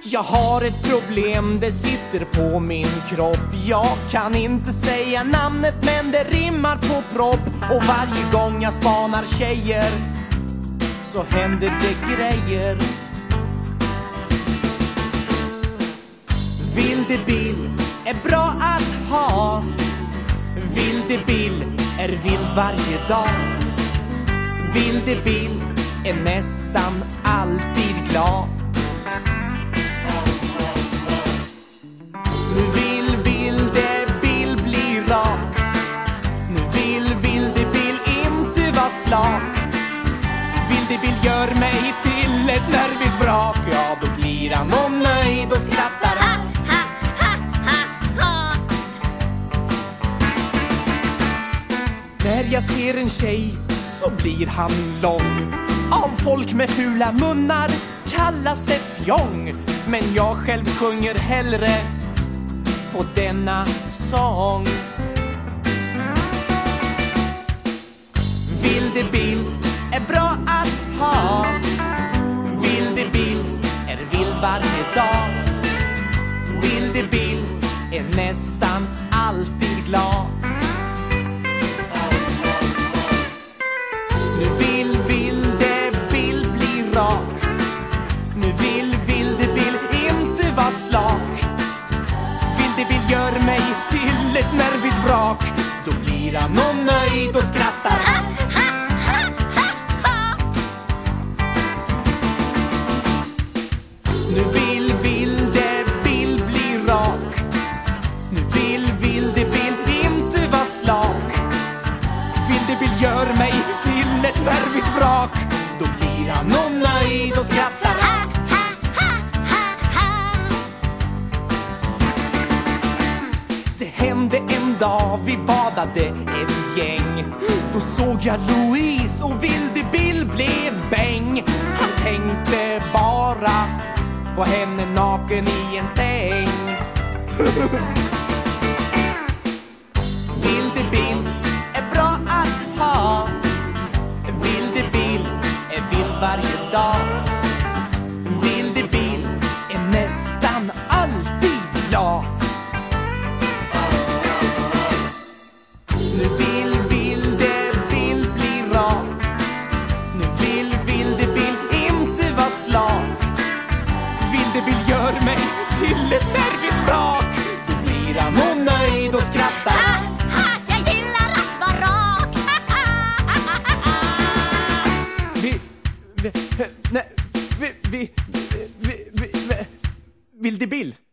Jag har ett problem, det sitter på min kropp. Jag kan inte säga namnet men det rimmar på propp. Och varje gång jag spanar tjejer så händer det grejer. Vildebill är bra att ha. Vildebill är vild varje dag. Vildebill är nästan alltid glad. Nu vill Vildebill bli rak. Nu vill Vildebill inte vara slak. Vildebill gör mig till ett nervigt vrak. Ja, då blir han och nöjd och skrattar han. När jag ser en tjej så blir han lång. Av folk med fula munnar kallas det fjong. Men jag själv sjunger hellre på denna sång. Vildebill är bra att ha. Vildebill är vild varje dag. Vildebill är nästan alltid glad. Nu vill Vildebill bli rak. Nu vill Vildebill inte vara slak. Vildebill gör mig till ett nervigt vrak. Då blir han och nöjd och skrattar han. Nu vill Vildebill bli rak. Nu vill Vildebill inte vara slak. Vildebill gör mig till ett nervigt vrak. Då blir han och nöjd och skrattar han. Det hände en dag vi badade ett gäng. Då såg jag Louise och Vildebill blev bäng. Han tänkte bara på henne naken i en säng. Vildebill är bra att ha. Vildebill är vild varje dag. Vildebill är nästan alltid glad. Nu vill Vildebill bli rak. Nu vill Vildebill inte vara slak. Vildebill gör mig till ett nervigt vrak. Då blir han och nöjd och skrattar. Jag gillar att vara rak. Vildebill.